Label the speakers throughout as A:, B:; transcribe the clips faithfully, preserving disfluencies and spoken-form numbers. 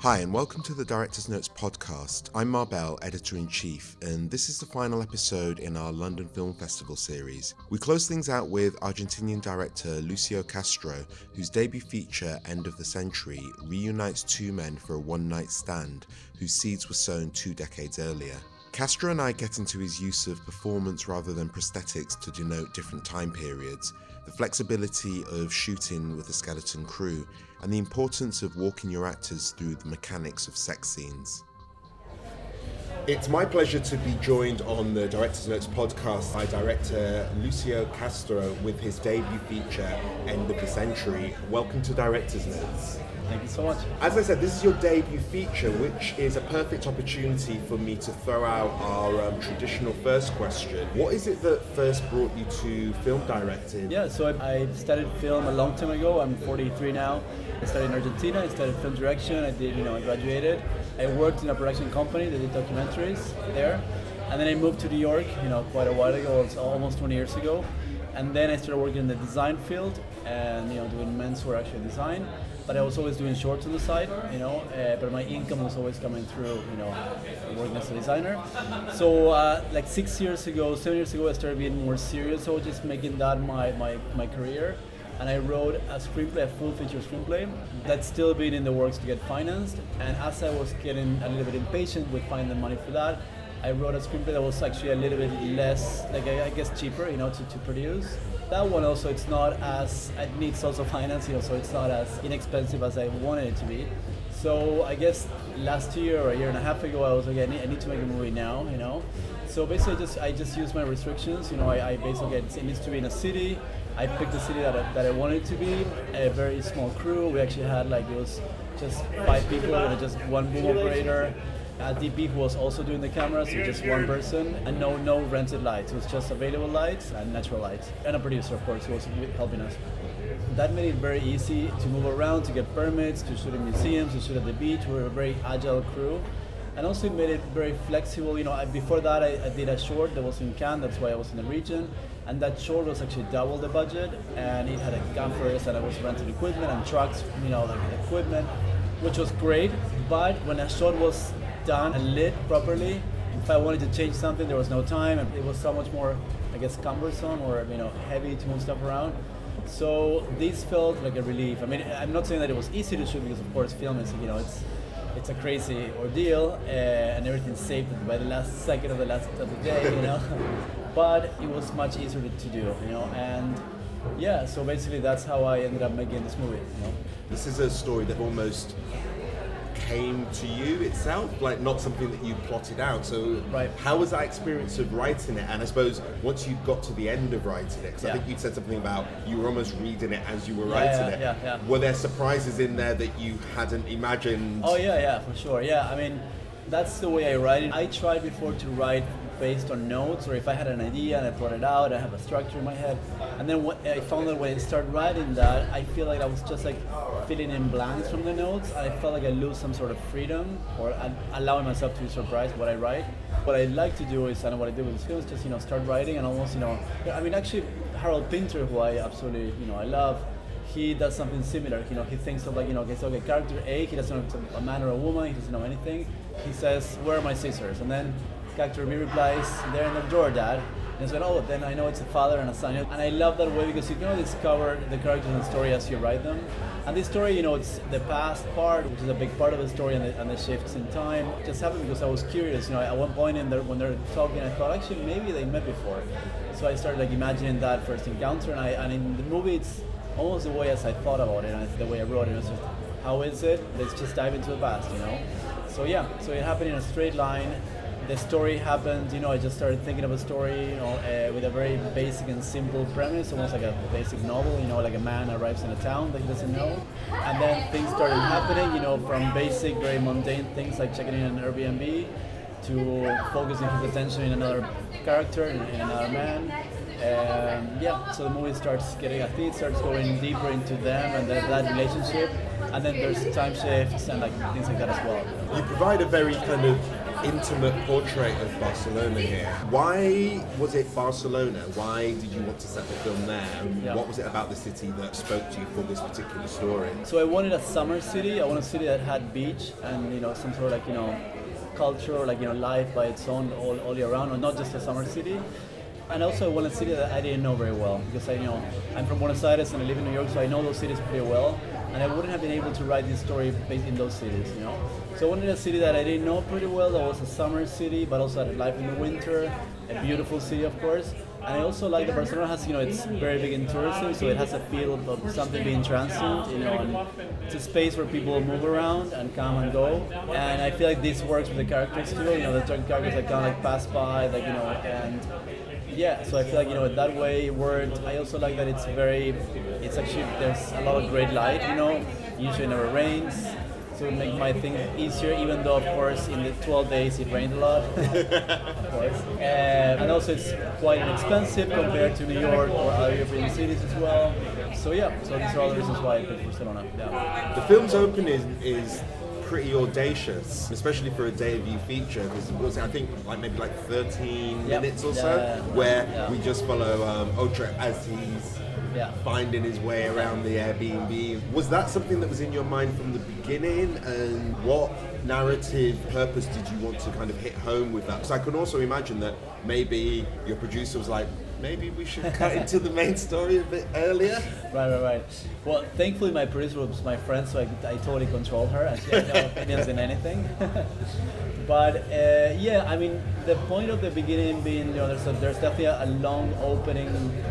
A: Hi, and welcome to the Director's Notes podcast. I'm Marbell, Editor-in-Chief, and this is the final episode in our London Film Festival series. We close things out with Argentinian director Lucio Castro, whose debut feature, End of the Century, reunites two men for a one-night stand whose seeds were sown two decades earlier. Castro and I get into his use of performance rather than prosthetics to denote different time periods, the flexibility of shooting with a skeleton crew, and the importance of walking your actors through the mechanics of sex scenes. It's my pleasure to be joined on the Director's Notes podcast by director Lucio Castro with his debut feature, End of the Century. Welcome to Director's Notes.
B: Thank you so much.
A: As I said, this is your debut feature, which is a perfect opportunity for me to throw out our um, traditional first question. What is it that first brought you to film directing?
B: Yeah, so I, I studied film a long time ago. I'm forty-three now. I studied in Argentina. I studied film direction. I did, you know, I graduated. I worked in a production company that did documentaries there. And then I moved to New York, you know, quite a while ago, it's almost twenty years ago. And then I started working in the design field and, you know, doing menswear actually design. But I was always doing shorts on the side, you know, uh, but my income was always coming through, you know, working as a designer. So uh, like six years ago, seven years ago, I started being more serious, so just making that my, my, my career. And I wrote a screenplay, a full feature screenplay, that's still been in the works to get financed. And as I was getting a little bit impatient with finding the money for that, I wrote a screenplay that was actually a little bit less, like I, I guess cheaper, you know, to, to produce. That one also, it's not as, it needs also financing, you know, so it's not as inexpensive as I wanted it to be. So I guess last year or a year and a half ago, I was like, I need, I need to make a movie now, you know. So basically, just I just used my restrictions, you know. I, I basically it needs to be in a city. I picked the city that I, that I wanted it to be. A very small crew. We actually had like it was just five people and just one boom operator. A D P who was also doing the camera, so just one person, and no no rented lights. It was just available lights and natural lights, and a producer, of course, who was helping us. That made it very easy to move around, to get permits, to shoot in museums, to shoot at the beach. We were a very agile crew, and also it made it very flexible. You know, I, before that, I, I did a short that was in Cannes. That's why I was in the region, and that short was actually double the budget, and it had a campers, and I was renting equipment and trucks, you know, like equipment, which was great. But when a shot was done and lit properly, if I wanted to change something, there was no time, and it was so much more, I guess, cumbersome or, you know, heavy to move stuff around. So this felt like a relief. I mean, I'm not saying that it was easy to shoot, because of course film is, you know, it's it's a crazy ordeal, uh, and everything's saved by the last second of the last of the day, you know. But it was much easier to, to do, you know, and yeah. So basically, that's how I ended up making this movie. You know,
A: this is a story that almost came to you itself, like not something that you plotted out. So
B: right.
A: How was that experience of writing it? And I suppose once you got to the end of writing it, because yeah. I think you said something about you were almost reading it as you were
B: yeah,
A: writing
B: yeah,
A: it.
B: Yeah, yeah.
A: Were there surprises in there that you hadn't imagined?
B: Oh yeah, yeah, for sure. Yeah, I mean, that's the way I write it. I tried before to write based on notes, or if I had an idea and I brought it out, I have a structure in my head. And then what I found that when I started writing that, I feel like I was just like filling in blanks from the notes, and I felt like I lose some sort of freedom, or allowing myself to be surprised what I write. What I like to do is, and what I do with this film is just, you know, start writing and almost, you know, I mean, actually, Harold Pinter, who I absolutely, you know, I love, he does something similar. You know, he thinks of like, you know, okay, so okay, character A, he doesn't know if it's a man or a woman, he doesn't know anything. He says, where are my scissors? And then character B replies, they're in the drawer, Dad. And it's like, oh, then I know it's a father and a son. And I love that way, because you can only discover the characters and the story as you write them. And this story, you know, it's the past part, which is a big part of the story, and the, and the shifts in time. It just happened because I was curious. You know, at one point in there, when they're talking, I thought, actually, maybe they met before. So I started like imagining that first encounter, and I and in the movie, it's almost the way as I thought about it, and it's the way I wrote it. It's just, how is it? Let's just dive into the past, you know. So yeah, so it happened in a straight line. The story happened, you know, I just started thinking of a story, you know, uh, with a very basic and simple premise, almost like a basic novel, you know, like a man arrives in a town that he doesn't know, and then things started happening, you know, from basic, very mundane things like checking in an Airbnb to focusing his attention in another character, in, in another man. Um, yeah, so the movie starts getting, I think it starts going deeper into them and the, that relationship, and then there's time shifts and like things like that as well.
A: You provide a very kind of intimate portrait of Barcelona here. Why was it Barcelona? Why did you want to set the film there? And
B: Yeah.
A: what was it about the city that spoke to you for this particular story?
B: So I wanted a summer city. I wanted a city that had beach and, you know, some sort of like, you know, culture, like, you know, life by its own all, all year round, or not just a summer city. And also I wanted a city that I didn't know very well, because I, you know, I'm from Buenos Aires and I live in New York, so I know those cities pretty well. And I wouldn't have been able to write this story based in those cities, you know. So I wanted a city that I didn't know pretty well, that was a summer city, but also had life in the winter, a beautiful city, of course. And I also like that Barcelona has, you know, it's very big in tourism, so it has a feel of something being transient, you know, and it's a space where people move around and come and go. And I feel like this works with the characters too, you know, the certain characters that kind of like pass by, like, you know, and yeah, so I feel like, you know, that way it worked. I also like that it's very, it's actually, there's a lot of great light, you know, usually it never rains. So it makes my thing easier, even though, of course, in the twelve days it rained a lot, of course. Uh, and also it's quite inexpensive compared to New York or other European cities as well. So yeah, so these are all the reasons why I picked Barcelona. Yeah.
A: The film's opening is pretty audacious, especially for a debut feature, because it was, I think, like maybe like thirteen
B: Yep.
A: minutes or
B: Yeah,
A: so,
B: yeah, yeah.
A: where
B: Yeah.
A: we just follow um, Otra as he's
B: Yeah.
A: finding his way around the Airbnb. Was that something that was in your mind from the beginning, and what narrative purpose did you want to kind of hit home with that? Because I can also imagine that maybe your producer was like, maybe we should cut into the main story a bit earlier.
B: Right, right, right. Well, thankfully my producer was my friend, so I, I totally controlled her, and she had no opinions in anything. But uh, yeah, I mean, the point of the beginning being, you know, there's, a, there's definitely a, a long opening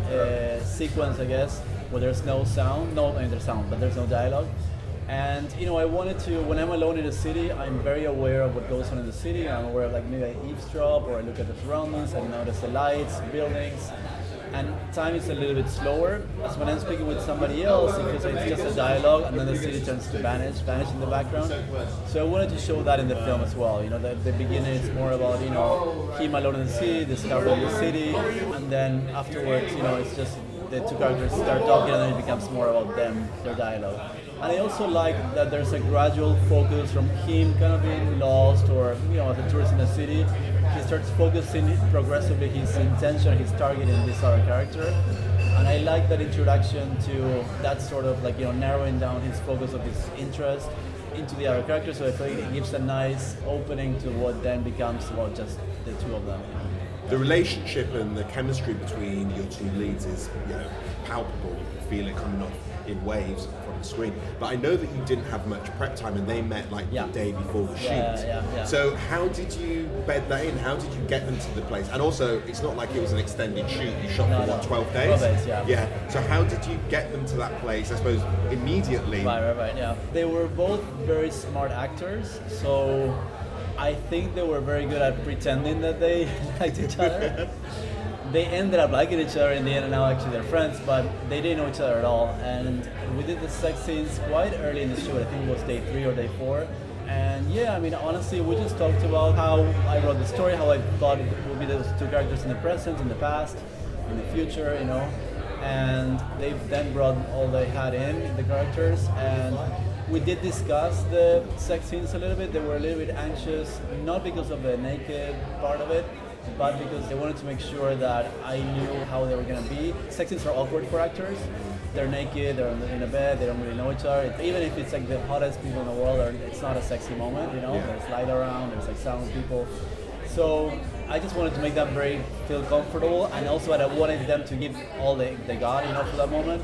B: uh, sequence, I guess, where there's no sound, no, I mean, there's sound, but there's no dialogue. And, you know, I wanted to, when I'm alone in the city, I'm very aware of what goes on in the city. I'm aware of, like, maybe I eavesdrop or I look at the surroundings, I notice the lights, buildings. And time is a little bit slower. As when I'm speaking with somebody else, it feels like it's just a dialogue, and then the city turns to vanish, vanish in the background. So I wanted to show that in the film as well. You know, the, the beginning is more about, you know, him alone in the city, discovering the city, and then afterwards, you know, it's just the two characters start talking, and then it becomes more about them, their dialogue. And I also like that there's a gradual focus from him kind of being lost, or, you know, as a tourist in the city. He starts focusing progressively his intention, his target in this other character. And I like that introduction to that sort of, like, you know, narrowing down his focus of his interest into the other character. So I think it gives a nice opening to what then becomes, well, just the two of them.
A: The relationship and the chemistry between your two leads is, you know, palpable. You feel it coming off in waves from the screen. But I know that you didn't have much prep time, and they met like
B: Yeah.
A: the day before the shoot.
B: Yeah, yeah, yeah.
A: So how did you bed that in? How did you get them to the place? And also, it's not like it was an extended shoot. You shot
B: No,
A: for what,
B: no.
A: twelve days?
B: twelve days, yeah.
A: Yeah. So how did you get them to that place? I suppose immediately.
B: Right, right, right, yeah. They were both very smart actors, so I think they were very good at pretending that they liked each other. They ended up liking each other in the end, and now actually they're friends, but they didn't know each other at all. And we did the sex scenes quite early in the shoot. I think it was day three or day four. And yeah, I mean, honestly, we just talked about how I wrote the story, how I thought it would be those two characters in the present, in the past, in the future, you know. And they then brought all they had in, the characters, and we did discuss the sex scenes a little bit. They were a little bit anxious, not because of the naked part of it, but because they wanted to make sure that I knew how they were going to be. Sex scenes are awkward for actors. They're naked, they're in a bed, they don't really know each other. Even if it's like the hottest people in the world, it's not a sexy moment, you know?
A: Yeah.
B: There's light around, there's like sound people. So I just wanted to make them very feel comfortable, and also I wanted them to give all they, they got, you know, for that moment.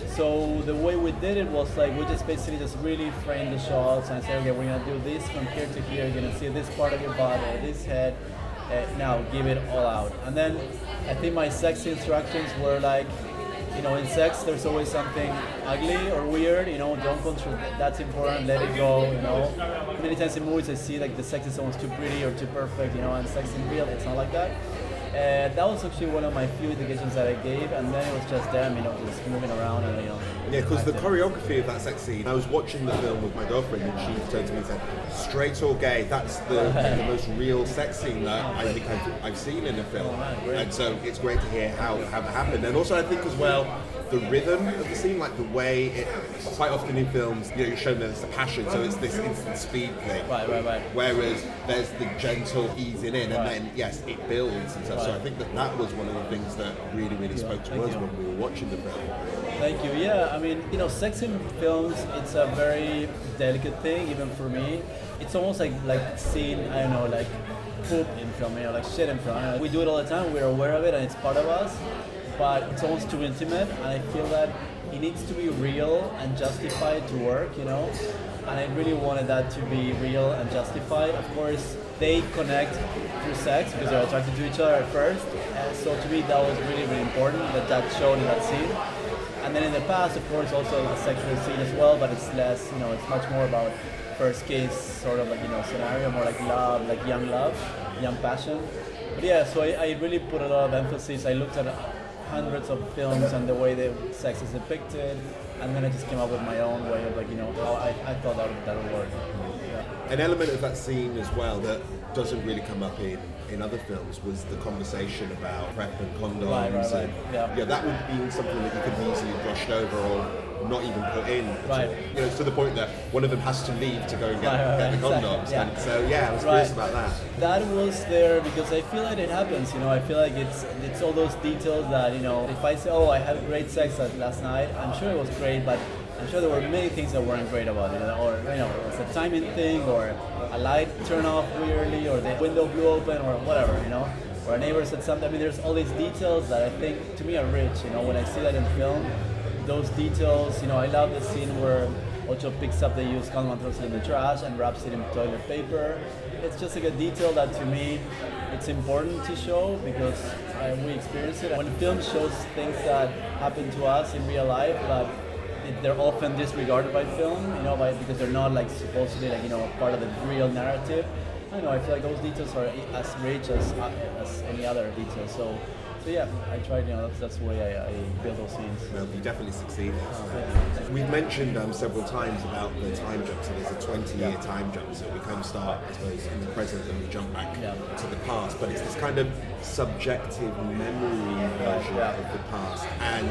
B: So the way we did it was like we just basically just really framed the shots and said, okay, we're gonna do this from here to here. You're gonna see this part of your body, this head. Uh, now give it all out. And then I think my sex instructions were like, you know, in sex there's always something ugly or weird. You know, don't control. That's important. Let it go. You know, many times in movies I see like the sex is almost too pretty or too perfect. You know, and sex in real it's not like that. Uh, that was actually one of my few indications that I gave, and then it was just them, you know, just moving around and, you know.
A: Yeah, because the
B: acting.
A: choreography of that sex scene, I was watching the film with my girlfriend and she turned to me and said, straight or gay, that's the, the most real sex scene that I think I've, I've seen in a film.
B: Oh, man, great.
A: And so it's great to hear how, how that happened. And also I think as well, the rhythm of the scene, like the way it, quite often in films, you know, you're shown that there's a passion, so it's this instant speed thing.
B: Right, right, right.
A: Whereas there's the gentle easing in, and
B: Right.
A: then, yes, it builds and stuff. So I
B: Right.
A: think that that was one of the things that really, really spoke to
B: Thank
A: us
B: you.
A: when we were watching the film.
B: Thank you. Yeah, I mean, you know, sex in films, it's a very delicate thing, even for me. It's almost like like seeing, I don't know, like poop in film, you know, like shit in film. You know, we do it all the time, we're aware of it, and it's part of us, but it's almost too intimate, and I feel that it needs to be real and justified to work, you know? And I really wanted that to be real and justified. Of course, they connect through sex because they're attracted to each other at first, and so to me that was really, really important that that showed in that scene. And then in the past, of course, also a sexual scene as well, but it's less, you know, it's much more about first kiss, sort of like, you know, scenario, more like love, like young love, young passion. But yeah, so I, I really put a lot of emphasis. I looked at hundreds of films and the way the sex is depicted, and then I just came up with my own way of like, you know, how I, I thought that would, that would work. Yeah.
A: An element of that scene as well that doesn't really come up in, in other films was the conversation about PrEP and condoms.
B: Right, right, right.
A: And,
B: Yeah.
A: yeah, that would be something that you could have easily brushed over or not even put in.
B: Right.
A: You know, to the point that one of them has to leave to go and get,
B: Right, right,
A: get the
B: right,
A: condoms.
B: exactly, yeah.
A: And so yeah, I was
B: Right.
A: curious about that.
B: That was there because I feel like it happens, you know, I feel like it's it's all those details that, you know, if I say, oh, I had great sex last night, I'm sure it was great, but I'm sure there were many things that weren't great about it, or, you know, it's a timing thing, or a light turned off weirdly, or the window blew open, or whatever, you know, or a neighbor said something. I mean, there's all these details that I think, to me, are rich, you know, when I see that in film, those details, you know, I love the scene where Ocho picks up the used condom and throws it in the trash and wraps it in toilet paper. It's just like a detail that to me, it's important to show because uh, we experience it. When film shows things that happen to us in real life, but it, they're often disregarded by film, you know, by, because they're not like supposed to be like, you know, part of the real narrative. I don't know, I feel like those details are as rich as, as any other detail. So, so yeah, I tried, you know, that's, that's the way I, I build those scenes.
A: Well, you definitely succeeded.
B: Oh,
A: We've mentioned um, several times about the time jump, so there's a twenty-year
B: Yeah.
A: time jump, so we kind of start, I suppose, in the present and we jump back
B: Yeah.
A: to the past, but it's this kind of subjective memory version
B: Yeah.
A: of the past. And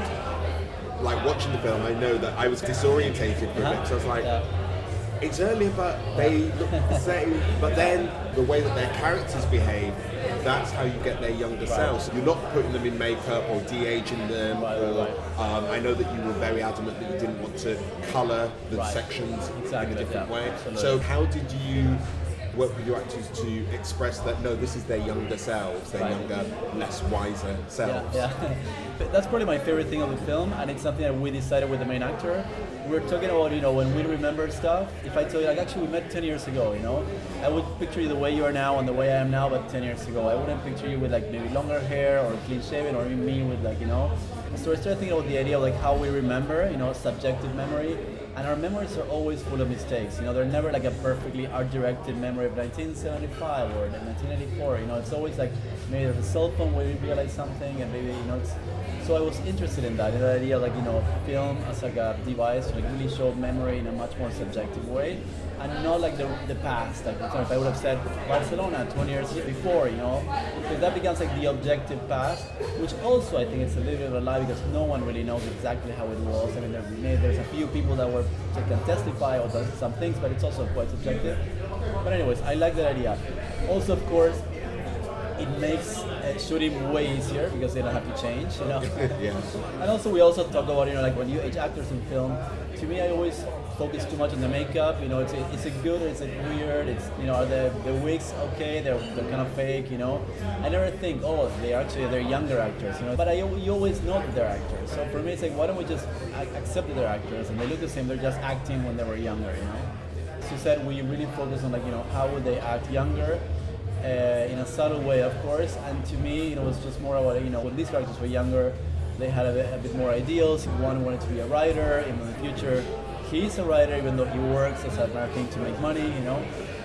A: like watching the film, I know that I was disorientated for a bit, so I was like,
B: Yeah.
A: it's earlier, but they look the same. But then the way that their characters behave, that's how you get their younger selves. You're not putting them in makeup or de-aging them.
B: Right,
A: or,
B: right, right.
A: Um, I know that you were very adamant that you didn't want to colour the
B: Right.
A: sections
B: Exactly,
A: in a different
B: yeah,
A: way.
B: absolutely.
A: So how did you work with your actors to express that, no, this is their younger selves, their
B: Right.
A: younger, less wiser
B: Yeah,
A: selves?
B: yeah. But that's probably my favorite thing of the film, and it's something that we decided with the main actor. We're talking about, you know, when we remember stuff. If I tell you, like, actually, we met ten years ago, you know, I would picture you the way you are now and the way I am now, but ten years ago. I wouldn't picture you with like maybe longer hair or clean shaven, or even me with like, you know. So I started thinking about the idea of like how we remember, you know, subjective memory. And our memories are always full of mistakes. You know, they're never like a perfectly art-directed memory of nineteen seventy-five or nineteen eighty-four. You know, it's always like maybe there's a cell phone where you realize something, and maybe, you know, it's. So I was interested in that, in the idea of like, you know, film as like a device to like really show memory in a much more subjective way, and not like the, the past. Like, for example, if I would have said Barcelona twenty years before, you know, because that becomes like the objective past, which also I think it's a little bit of a lie because no one really knows exactly how it was. I mean, there, there's a few people that were that can testify or some things, but it's also quite subjective. But anyways, I like that idea. Also, of course, it makes uh, shooting way easier because they don't have to change, you know.
A: Yeah.
B: And also, we also talk about, you know, like when you age actors in film. To me, I always focus too much on the makeup. You know, it's a, it's a good or it's a weird. It's, you know, are the the wigs okay? They're they're kind of fake, you know. I never think, oh, they actually they're younger actors, you know. But I you always know that they're actors. So for me, it's like, why don't we just a- accept that they're actors and they look the same? They're just acting when they were younger, you know. So you said we really focus on like, you know, how would they act younger. Uh, in a subtle way, of course, and to me, you know, it was just more about, you know, when these characters were younger, they had a bit, a bit more ideals. One wanted to be a writer, even in the future, he's a writer, even though he works as a marketing to make money, you know.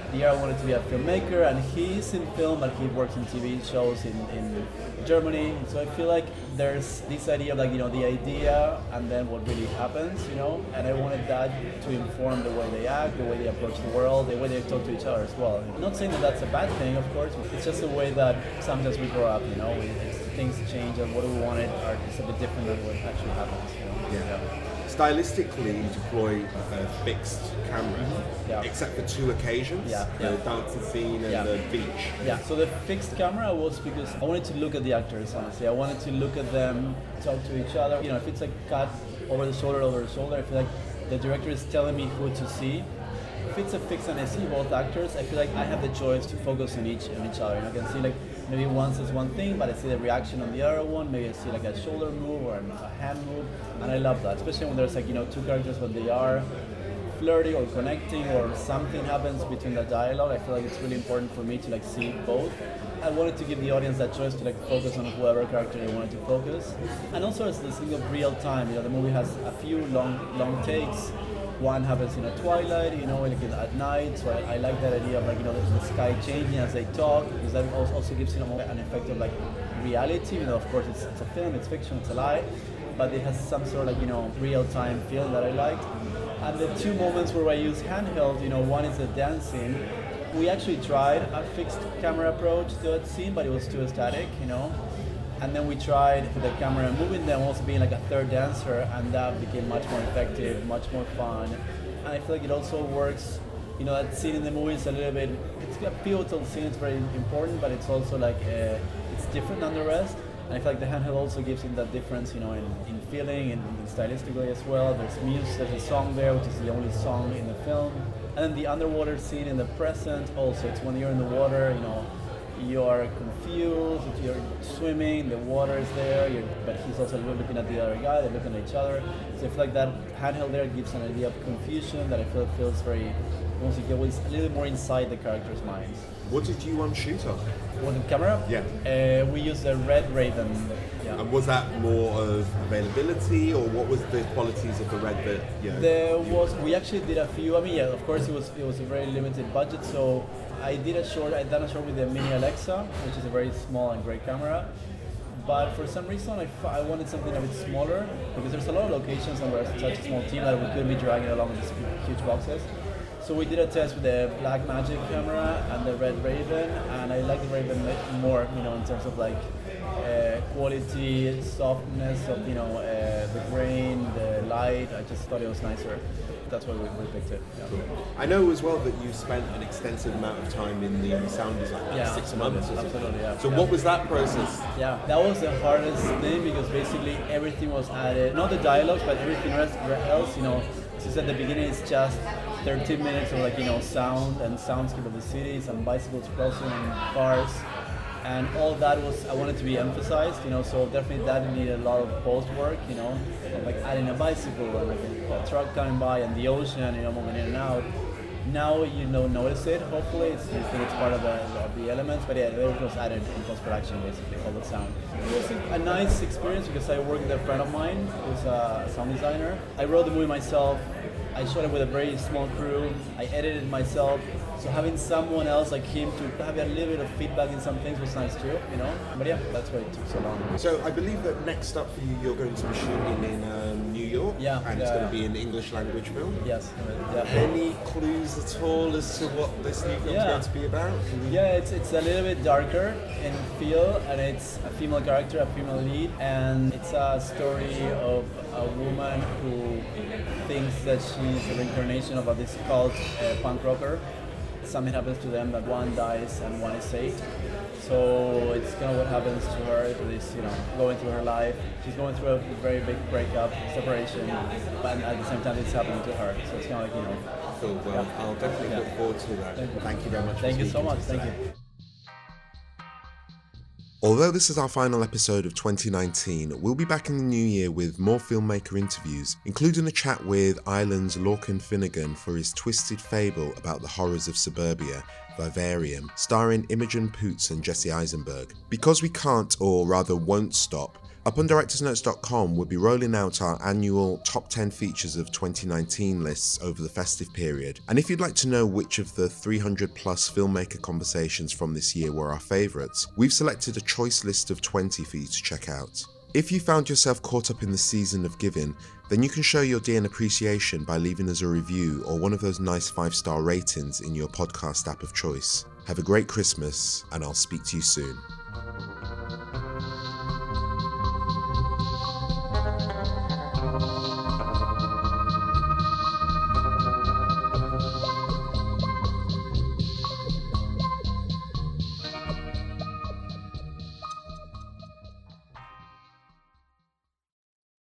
B: the year I wanted to be a filmmaker, and he's in film, but he works in T V shows in, in Germany. So I feel like there's this idea of like, you know, the idea and then what really happens, you know, and I wanted that to inform the way they act, the way they approach the world, the way they talk to each other as well. I'm not saying that that's a bad thing, of course, it's just the way that sometimes we grow up, you know, we, it's, things change and what we wanted are just a bit different than what actually happens, you know.
A: Yeah. yeah. Stylistically, you deploy a fixed camera, mm-hmm. yeah. except for two occasions,
B: yeah,
A: the
B: yeah.
A: dancing scene and
B: yeah.
A: the beach.
B: Yeah, so the fixed camera was because I wanted to look at the actors, honestly. I wanted to look at them, talk to each other. You know, if it's like cut over the shoulder, over the shoulder, I feel like the director is telling me who to see. If it's a fixed and I see both actors, I feel like I have the choice to focus on each on each other. And I can see like maybe one says one thing, but I see the reaction on the other one. Maybe I see like a shoulder move or a hand move, and I love that. Especially when there's like, you know, two characters when they are flirting or connecting or something happens between the dialogue. I feel like it's really important for me to like see both. I wanted to give the audience that choice to like focus on whoever character they wanted to focus, and also it's this thing of real time. You know, the movie has a few long long takes. One happens in a twilight, you know, like at night. So I, I like that idea of like, you know, the, the sky changing as they talk, because that also, also gives you know, an effect of like reality. You know, of course, it's, it's a film, it's fiction, it's a lie, but it has some sort of like, you know, real-time feel that I liked. And the two moments where I use handheld, you know, one is the dancing. We actually tried a fixed camera approach to that scene, but it was too static, you know. And then we tried with the camera moving them, also being like a third dancer, and that became much more effective, much more fun. And I feel like it also works, you know, that scene in the movie is a little bit, it's a pivotal scene, it's very important, but it's also like, uh, it's different than the rest. And I feel like the handheld also gives it that difference, you know, in, in feeling and stylistically as well. There's music, there's a song there, which is the only song in the film. And then the underwater scene in the present also, it's when you're in the water, you know, you are confused, you're swimming, the water is there, you're, but he's also looking at the other guy, they're looking at each other. So I feel like that handheld there gives an idea of confusion that I feel feels very, once you get a little bit more inside the characters' minds.
A: What did you um, shoot on?
B: What, the camera?
A: Yeah.
B: Uh, we used the Red Raven. Yeah.
A: And was that more of availability, or what was the qualities of the Red that, you know,
B: There was, we actually did a few, I mean, yeah, of course it was it was a very limited budget, so I did a short, I done a short with the Mini Alexa, which is a very small and great camera. But for some reason, I, f- I wanted something a bit smaller, because there's a lot of locations and we're such a small team that we couldn't be dragging along with these huge boxes. So we did a test with the Blackmagic camera and the Red Raven, and I like the Raven more, you know, in terms of like uh, quality, softness of, you know, uh, the grain, the light. I just thought it was nicer. That's why we, we picked it. Yeah.
A: Cool. I know as well that you spent an extensive amount of time in the sound design, like
B: yeah,
A: six months or something.
B: Absolutely, yeah.
A: So
B: yeah.
A: what was that process?
B: Yeah, that was the hardest thing, because basically everything was added, not the dialogues, but everything else, you know. Since at the beginning it's just thirteen minutes of like, you know, sound and soundscape of the cities and bicycles crossing and cars. And all that was, I wanted to be emphasized, you know, so definitely that needed a lot of post work, you know, like adding a bicycle and like a, a truck coming by and the ocean, you know, moving in and out. Now you know notice it, hopefully, it's, you think it's part of the, of the elements, but yeah, it was added in post-production basically, all the sound. It was a, a nice experience because I worked with a friend of mine who's a sound designer. I wrote the movie myself, I shot it with a very small crew, I edited it myself, so having someone else like him to have a little bit of feedback in some things was nice too, you know? But yeah, that's why it took so long.
A: So I believe that next up for you, you're going to be shooting in um, New York,
B: yeah,
A: and
B: yeah,
A: it's going
B: yeah.
A: to be an English language film.
B: Yes. Yeah.
A: Any clues at all as to what this new film
B: yeah.
A: is going to be about?
B: Yeah, it's it's a little bit darker in feel, and it's a female character, a female lead, and it's a story of a woman who thinks that she's a reincarnation of a this cult uh, punk rocker. Something happens to them, that one dies and one is saved. So it's kind of what happens to her, this, you know, going through her life. She's going through a very big breakup, separation, but at the same time it's happening to her. So it's kind of like, you know.
A: Cool, well, yeah. I'll definitely yeah. look forward to that.
B: Thank you,
A: Thank you very much.
B: Thank
A: for
B: you so much, thank
A: today.
B: you.
A: Although this is our final episode of twenty nineteen, we'll be back in the new year with more filmmaker interviews, including a chat with Ireland's Lorcan Finnegan for his twisted fable about the horrors of suburbia, Vivarium, starring Imogen Poots and Jesse Eisenberg. Because we can't, or rather won't stop, Up on directors notes dot com, we'll be rolling out our annual top ten features of twenty nineteen lists over the festive period. And if you'd like to know which of the three hundred plus filmmaker conversations from this year were our favourites, we've selected a choice list of twenty for you to check out. If you found yourself caught up in the season of giving, then you can show your dear appreciation by leaving us a review or one of those nice five-star ratings in your podcast app of choice. Have a great Christmas, and I'll speak to you soon.